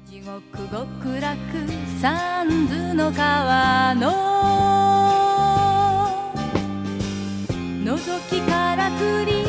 地獄極楽三途の川の覗きからくり